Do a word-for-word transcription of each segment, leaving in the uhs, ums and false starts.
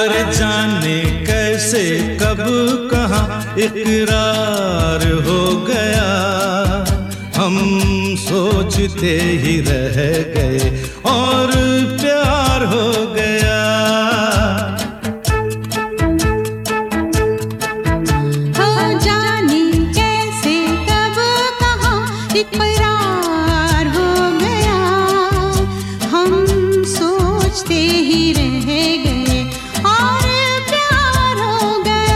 अरे जाने कैसे कब कहाँ इकरार हो गया, हम सोचते ही रह गए और प्यार हो गया। हो जाने कैसे कब कहाँ इकरार हो गया, हम सोचते ही रह गए और प्यार हो गया।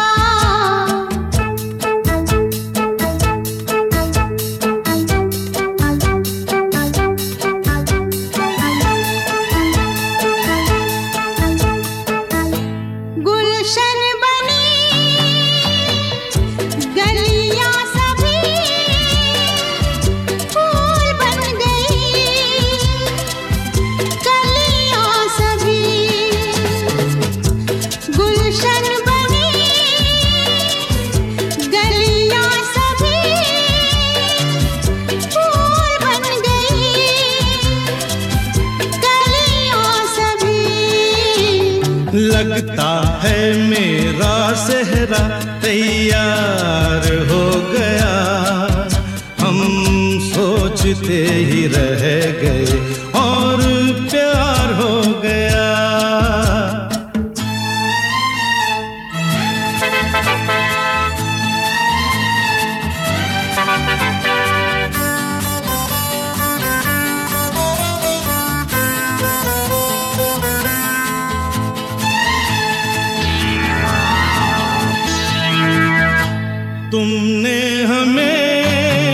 गुलशन बनी गलियां सभी फूल बन गई, कलियां सभी गुलशन बनी गलियां सभी फूल बन गई, कलियां सभी। लगता है मेरा सेहरा तैयार हो गया, हम सोचते ही रह गए और प्यार हो गया। तुमने हमें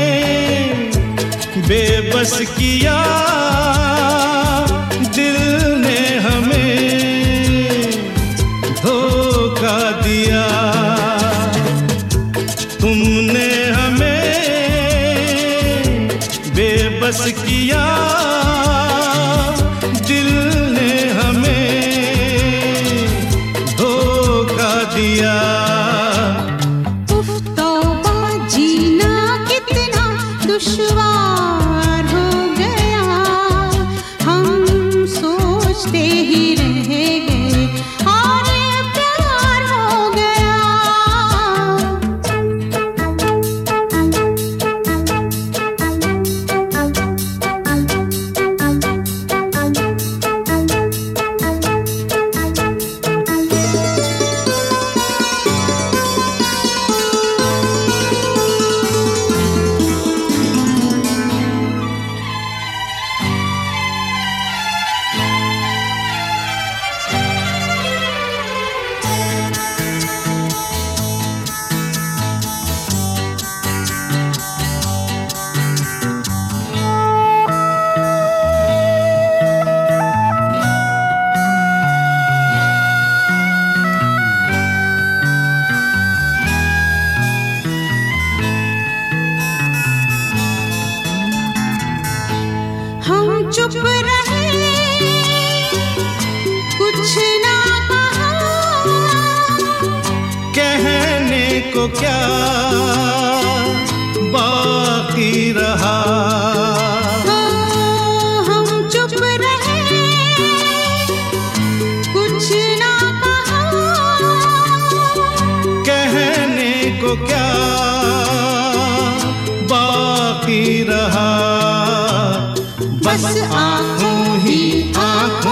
बेबस किया, दिल ने हमें धोखा दिया। तुमने हमें बेबस किया, दिल ने हमें धोखा दिया। दुश्वार हो गया, हम सोचते ही रह गए और प्यार हो गया। हम चुप रहे, कुछ ना कहा, कहने को क्या बाकी रहा। हो हम चुप रहे, कुछ ना कहा, कहने को क्या बाकी रहा। बस आँखों ही आँखों